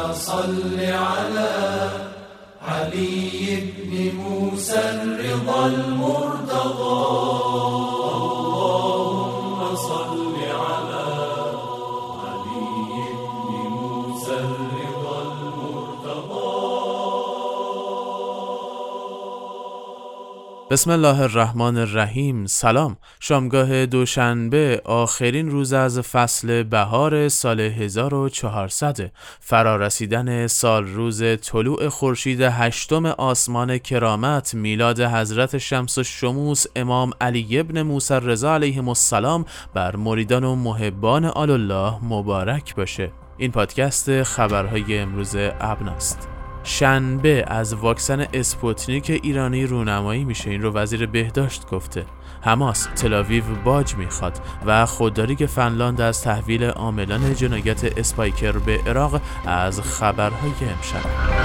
صل على علي بن موسى الرضا المرتضى اللهم صل على علي بن موسى الرضا المرتضى. بسم الله الرحمن الرحیم. سلام. شامگاه دوشنبه آخرین روز از فصل بهار سال 1400 فرارسیدن سال روز طلوع خورشید 8 آسمان کرامت میلاد حضرت شمس الشموس امام علی ابن موسی الرضا علیهم السلام بر مریدان و محبان آل الله مبارک باشه. این پادکست خبرهای امروز ابناست. شنبه از واکسن اسپوتنیک ایرانی رونمایی میشه. این رو وزیر بهداشت گفته. حماس تل‌آویو باج میخواد و خودداری فنلاند از تحویل عاملان جنایت اسپایکر به عراق از خبرهای امشب.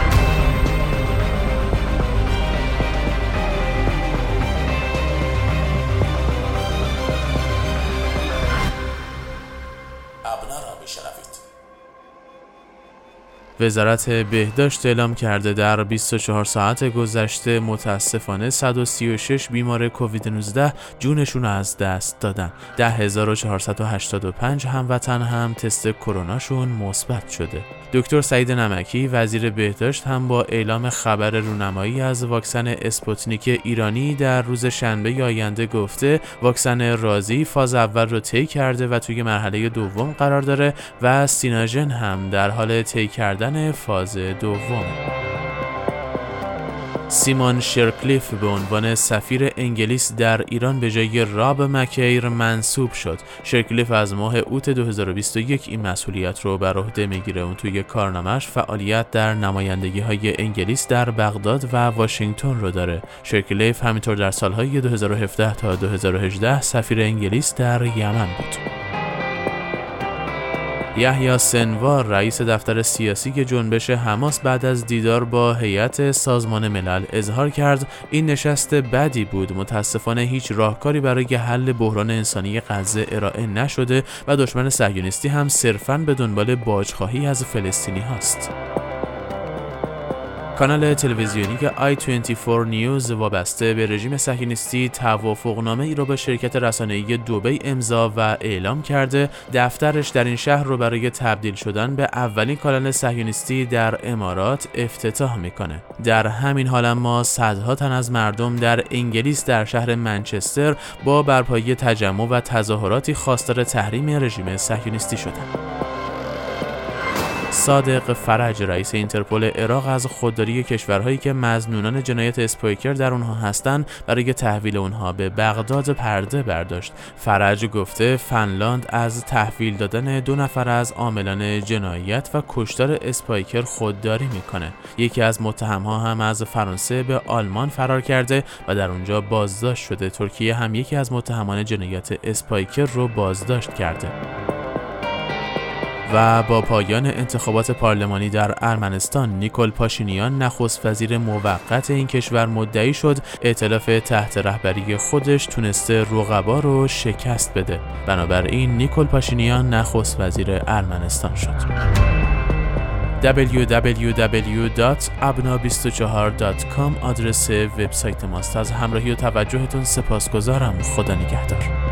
وزارت بهداشت اعلام کرده در 24 ساعت گذشته متاسفانه 136 بیمار کووید 19 جونشون از دست دادن. 10,485 هموطن هم تست کروناشون مثبت شده. دکتر سعید نمکی وزیر بهداشت هم با اعلام خبر رونمایی از واکسن اسپوتنیک ایرانی در روز شنبه آینده گفته واکسن رازی فاز اول رو طی کرده و توی مرحله دوم قرار داره و سیناژن هم در حال طی کردن فاز دوم. سیمون شرکلیف به عنوان سفیر انگلیس در ایران به جای راب مکیر منصوب شد. شرکلیف از ماه اوت 2021 این مسئولیت رو بر عهده میگیره. اون توی کارنامه‌اش فعالیت در نمایندگی‌های انگلیس در بغداد و واشنگتن رو داره. شرکلیف همینطور در سالهای 2017 تا 2018 سفیر انگلیس در یمن بود. یحیی سنوار رئیس دفتر سیاسی جنبش حماس بعد از دیدار با هیئت سازمان ملل اظهار کرد این نشست بدی بود. متاسفانه هیچ راهکاری برای حل بحران انسانی غزه ارائه نشده و دشمن صهیونیستی هم صرفاً به دنبال باجخواهی از فلسطینی هاست. کانال تلویزیونی i24 نیوز وابسته به رژیم صهیونیستی توافقنامه ای را با شرکت رسانه‌ای دبی امضا و اعلام کرده دفترش در این شهر رو برای تبدیل شدن به اولین کانال صهیونیستی در امارات افتتاح میکنه. در همین حال اما صدها تن از مردم در انگلیس در شهر منچستر با برپایی تجمع و تظاهراتی خواستار تحریم رژیم صهیونیستی شدند. صادق فرج رئیس اینترپل عراق از خودداری کشورهایی که مظنونان جنایت اسپایکر در اونها هستند برای تحویل اونها به بغداد پرده برداشت. فرج گفته فنلاند از تحویل دادن 2 نفر از عاملان جنایت و کشتار اسپایکر خودداری میکنه. یکی از متهم‌ها هم از فرانسه به آلمان فرار کرده و در اونجا بازداشت شده. ترکیه هم یکی از متهمان جنایت اسپایکر رو بازداشت کرده. و با پایان انتخابات پارلمانی در ارمنستان نیکول پاشینیان نخست وزیر موقت این کشور مدعی شد ائتلاف تحت رهبری خودش تونسته رقبا رو شکست بده. بنابراین نیکول پاشینیان نخست وزیر ارمنستان شد. www.abna24.com آدرس وبسایت ماست. از همراهی و توجهتون سپاسگزارم. خدا نگهدار.